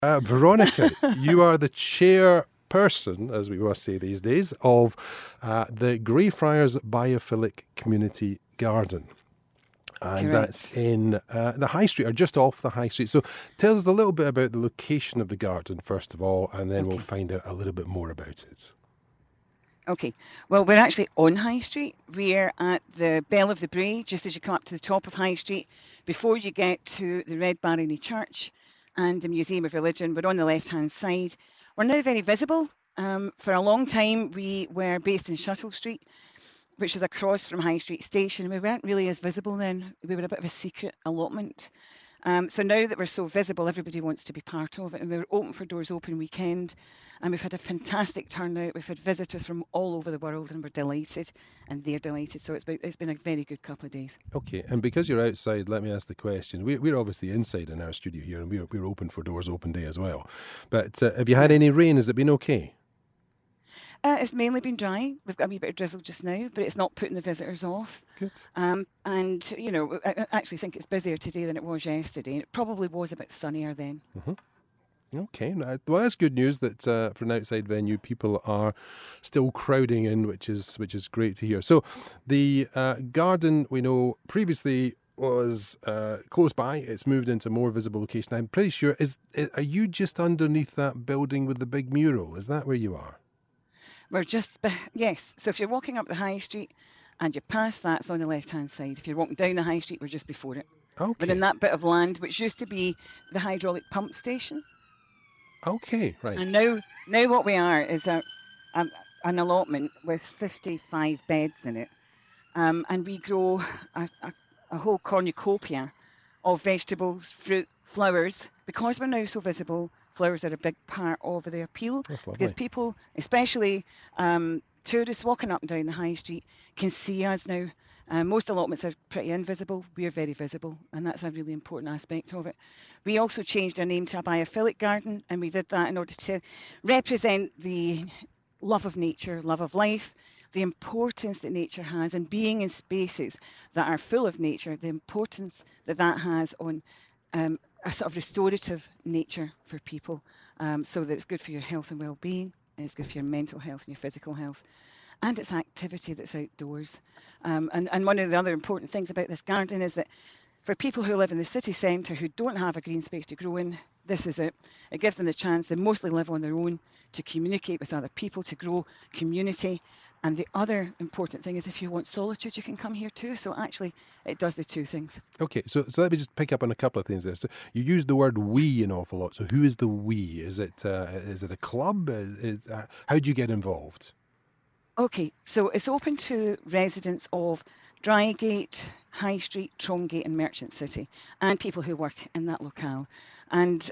Veronica, you are the chairperson, as we must say these days, of the Greyfriars Biophilic Community Garden. And Correct. That's in the High Street, or just off the High Street. So tell us a little bit about the location of the garden, first of all, and then we'll find out a little bit more about it. Okay, well, we're actually on High Street. We're at the Bell of the Bray, just as you come up to the top of High Street, before you get to the Red Barony Church and the Museum of Religion. We're on the left-hand side. We're now very visible. For a long time, we were based in Shuttle Street, which is across from High Street Station. We weren't really as visible then. We were a bit of a secret allotment. So now that we're so visible, everybody wants to be part of it. And we're open for doors open weekend. And we've had a fantastic turnout. We've had visitors from all over the world, and we're delighted, and they're delighted. So it's been a very good couple of days. Okay, and because you're outside, let me ask the question. We're obviously inside in our studio here, and we're open for doors open day as well. But have you had any rain? Has it been okay? It's mainly been dry. We've got a wee bit of drizzle just now, but it's not putting the visitors off. Good. And, you know, I actually think it's busier today than it was yesterday. It probably was a bit sunnier then. Mm-hmm. Okay, well, that's good news that for an outside venue, people are still crowding in, which is great to hear. So the garden, we know previously was close by. It's moved into a more visible location. I'm pretty sure, are you just underneath that building with the big mural? Is that where you are? We're just, yes. So if you're walking up the High Street and you pass that, it's on the left-hand side. If you're walking down the High Street, we're just before it. Okay. We're in that bit of land, which used to be the hydraulic pump station. Okay, right. And now what we are is an allotment with 55 beds in it. And we grow a whole cornucopia of vegetables, fruit, flowers. Because we're now so visible, flowers are a big part of the appeal. That's lovely. Because people, especially tourists walking up and down the High Street, can see us now. Most allotments are pretty invisible. We're very visible, and that's a really important aspect of it. We also changed our name to a biophilic garden, and we did that in order to represent the love of nature, love of life, the importance that nature has, and being in spaces that are full of nature, the importance that has on a sort of restorative nature for people, so that it's good for your health and well-being, and it's good for your mental health and your physical health. And it's activity that's outdoors. And one of the other important things about this garden is that for people who live in the city centre who don't have a green space to grow in, this is it. It gives them the chance, they mostly live on their own, to communicate with other people, to grow community. And the other important thing is if you want solitude, you can come here too. So actually, it does the two things. Okay, so let me just pick up on a couple of things there. So you use the word we an awful lot. So who is the we? Is it a club? How do you get involved? Okay, so it's open to residents of Drygate, High Street, Trongate and Merchant City, and people who work in that locale. And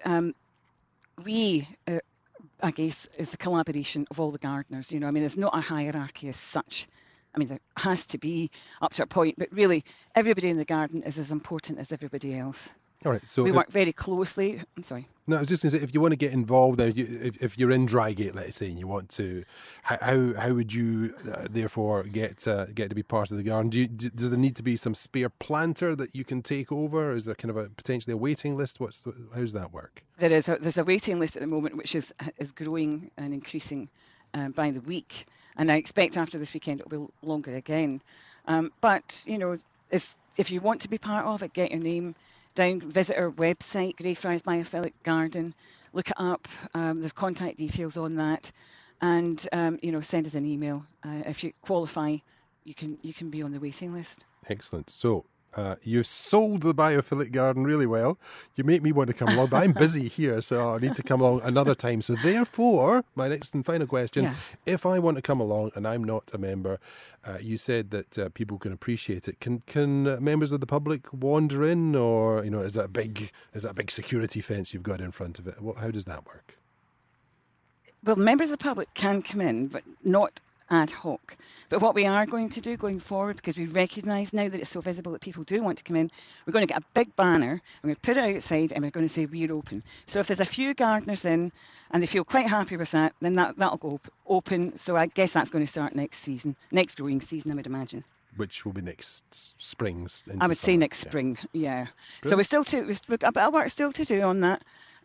we, I guess, is the collaboration of all the gardeners. You know, I mean, there's not a hierarchy as such. I mean, there has to be up to a point, but really everybody in the garden is as important as everybody else. All right, so we work very closely. I'm sorry. No, I was just going to say, if you want to get involved, if you're in Drygate, let's say, and you want to, how would you therefore get to be part of the garden? Does there need to be some spare planter that you can take over? Is there kind of potentially a waiting list? How's that work? There's a waiting list at the moment, which is growing and increasing by the week, and I expect after this weekend it'll be longer again. But you know, if you want to be part of it, get your name down, visit our website, Greyfriars Biophilic Garden, look it up. There's contact details on that, and you know, send us an email. If you qualify, you can be on the waiting list. Excellent. So you've sold the Biophilic Garden really well. You make me want to come along, but I'm busy here, so I need to come along another time. So therefore, my next and final question, if I want to come along and I'm not a member, you said that people can appreciate it. Can members of the public wander in, or you know, is that a big security fence you've got in front of it? How does that work? Well, members of the public can come in, but not ad hoc. But what we are going to do going forward, because we recognise now that it's so visible that people do want to come in, we're going to get a big banner, we're going to put it outside, and we're going to say we're open. So if there's a few gardeners in and they feel quite happy with that, then that'll go open. So I guess that's going to start next growing season, I would imagine. Which will be next spring. I would say next spring, yeah. So we've got a bit of work still to do on that.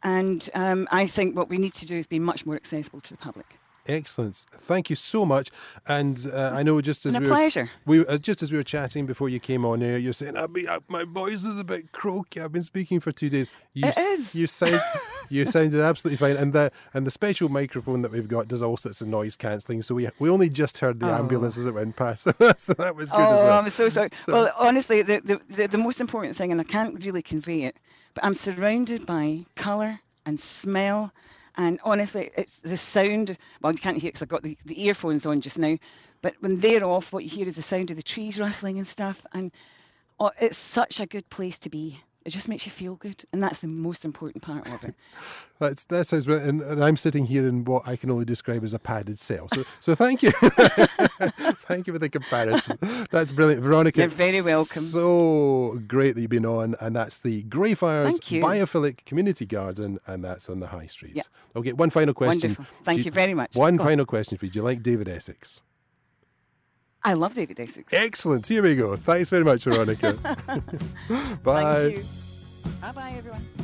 And I think what we need to do is be much more accessible to the public. Excellent. Thank you so much. And I know just as pleasure. Just as we were chatting before you came on air, you're saying, my voice is a bit croaky. I've been speaking for 2 days. It is. You sounded absolutely fine. And the special microphone that we've got does all sorts of noise cancelling. So we only just heard the ambulance as it went past. So that was good as well. I'm so sorry. Well, honestly, the most important thing, and I can't really convey it, but I'm surrounded by colour and smell. And honestly, it's the sound. Well, you can't hear it because I've got the earphones on just now. But when they're off, what you hear is the sound of the trees rustling and stuff. And it's such a good place to be. It just makes you feel good. And that's the most important part of it. That sounds brilliant. And I'm sitting here in what I can only describe as a padded cell. So thank you. Thank you for the comparison. That's brilliant. Veronica, you're very welcome. So great that you've been on. And that's the Greyfriars Biophilic Community Garden. And that's on the High Street. Yeah. Okay, one final question. Wonderful. Thank you very much. One final question for you. Do you like David Essex? I love David Essex. Excellent. Here we go. Thanks very much, Veronica. Bye. Thank you. Bye-bye, everyone.